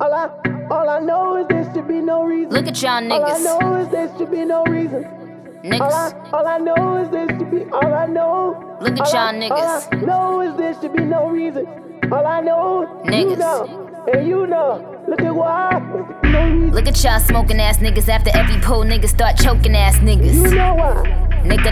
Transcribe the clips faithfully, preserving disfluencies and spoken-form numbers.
All I, all I know is there should be no reason. Look at y'all All I niggas. know is there should be no reason. All I, Niggas. all I know is there should be, all I know. Look at all y'all I, niggas. All I know is there should be no reason. All I know, you Niggas. know, and you know. Look at why, no reason. Look at y'all smoking ass niggas. After every pull, niggas start choking ass You niggas. know why. Nigga,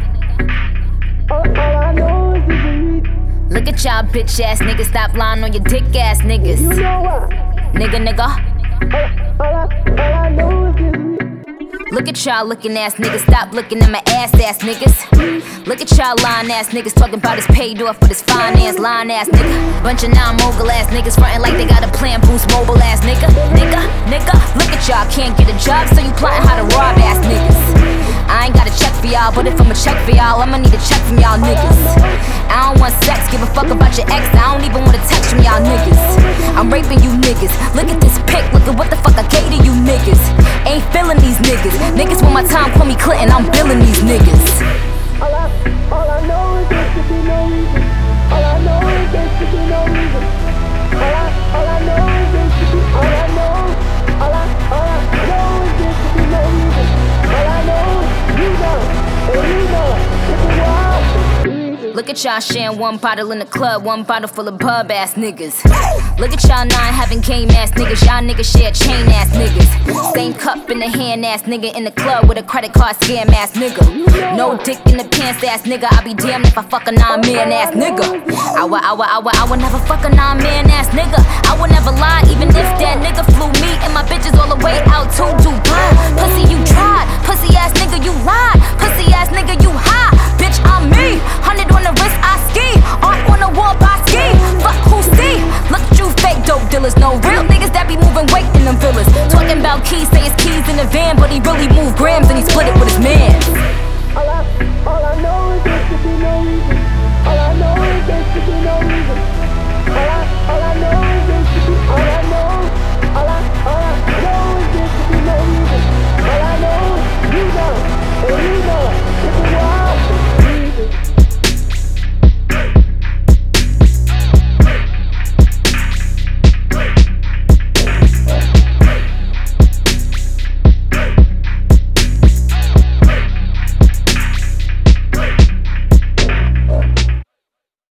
nigga. All, all I know is there's a reason. Look at y'all bitch ass niggas. Stop lying on your dick ass niggas. You know why. Nigga, nigga. All, all, I, all I know is there's a reason. Look at y'all looking ass niggas. Stop looking at my ass ass niggas. Look at y'all lying ass niggas talking about his paid off for this finance lying ass nigga. Bunch of non-mogul ass niggas frontin' like they got a plan boost mobile ass nigga. Nigga, nigga. Look at y'all can't get a job, so you plotting how to rob ass niggas. I ain't got a check for y'all, but if I'ma check for y'all, I'ma need a check from y'all niggas. I don't want sex, give a fuck about your ex. I don't even wanna text from y'all niggas. I'm raping you niggas. Look at this pic, look at what the fuck I gave to you niggas. Ain't feeling these niggas. Niggas when my time call me Clinton, I'm billing these niggas. All I, all I know is there should be no reason. All I know is there should be no reason. All I, all I know is there should be, all I know, all I, all I know is there should be no reason. All I know, you know, and you know, look at why, reason. Look at y'all sharing one bottle in the club, one bottle full of pub ass niggas. Look at y'all nine having game ass niggas, y'all niggas share chain ass niggas. Same cup in the hand ass nigga in the club with a credit card scam ass nigga. No dick in the pants ass nigga, I be damned if I fuck a nine man ass nigga. I would, I would, I would, I would never fuck a nine man ass nigga. I would never lie, even if that nigga flew me and my bitches all the way out to Dubai. Pussy you tried, pussy ass nigga you lied, pussy ass nigga you high. Bitch I'm me, hundred on the wrist I ski, art on the wall I ski. Fuck who see? Look at you fake dope dealers, no real niggas that be moving weight in them villas. Talking about keys, say it's keys in the van, but he really moved grams and he split it with his man. All I, all I